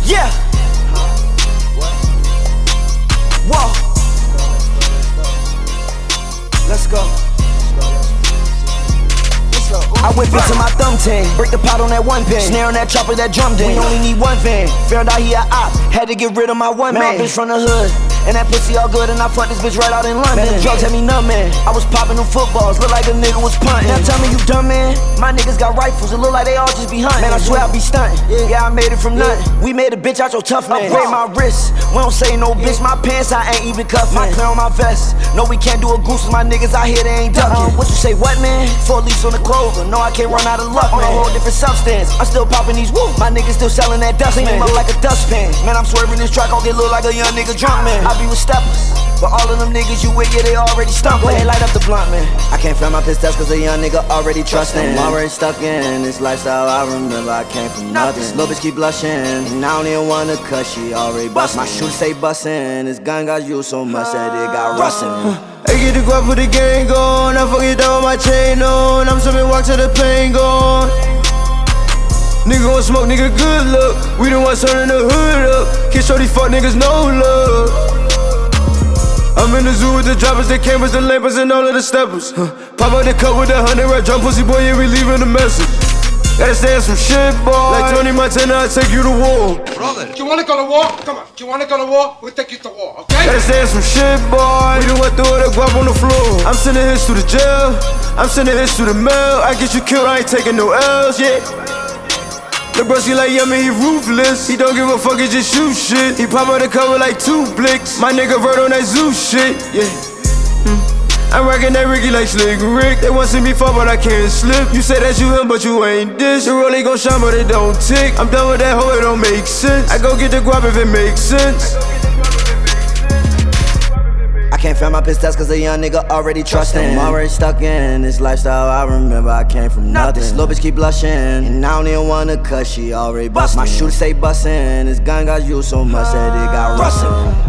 Yeah. Whoa. Let's go. I whip it to my thumb tin, break the pot on that one pin, snare on that chopper, that drum din. We only need one van, found out he a op, had to get rid of my one man. My bitch from the hood, and that pussy all good, and I fucked this bitch right out in London. Man, the drugs had me numb, man. I was popping them footballs, look like a nigga was punting. Now tell me you dumb, man. My niggas got rifles, it look like they all just be hunting. Man, I swear I be stunting. Yeah, I made it from nothing. We made a bitch out your tough man. Upgrade my wrist, we don't say no bitch. My pants I ain't even cuffing. My clear on my vest. No, we can't do a goose with my niggas out here, they ain't ducking. What you say, what man? 4 leaves on the clover. No, I can't run out of luck, man. On a whole different substance. I'm still popping these woo. My niggas still selling that dust, man. Up like a dustpan. Man, I'm swerving this track, I'll get look like a young nigga drunk, man. I be with steppers, but all of them niggas you with, yeah, they already stumped. Go ahead, light up the blunt, man. I can't feel my pistols cause a young nigga already trusting. I'm already stuck in this lifestyle, I remember I came from nothing. This little bitch keep blushing, and I don't even wanna cuss, she already bustin'. My shoes say bustin', this gun got used so much that it got rustin'. I get the guap, put the gang on. I fuck it down with my chain on. I'm sippin' walk till the pain gone. Nigga gon' smoke, nigga good luck. We the ones turning the hood up. Can't show these fuck niggas no love. I'm in the zoo with the droppers, the cameras, the lampers, and all of the steppers. Pop out the cup with the 100 rap drum, pussy boy, yeah, we leaving a message. Gotta stand some shit, boy. Like Tony Montana, I take you to war. Brother, do you wanna go to war? Come on, do you wanna go to war? We'll take you to war, okay? Gotta stand some shit, boy. We done went through it, guap on the floor. I'm sending hits to the jail. I'm sending hits to the mail. I get you killed, I ain't taking no L's, yeah. The broski like yummy, he ruthless. He don't give a fuck, he just shoot shit. He pop out the cover like 2 blicks. My nigga Vert on that zoo shit, yeah. I'm rockin' that Ricky like Slick Rick. They want see me fall, but I can't slip. You say that you him, but you ain't this. The rollie gon' shine, but it don't tick. I'm done with that hoe, it don't make sense. I go get the guap if it makes sense. I can't feel my pistols cause a young nigga already trusting. I'm already stuck in this lifestyle, I remember I came from nothing. This little bitch keep blushing, and I don't even wanna cuss, she already bustin'. My shoes say bustin', this gun got used so much that it got rustin'.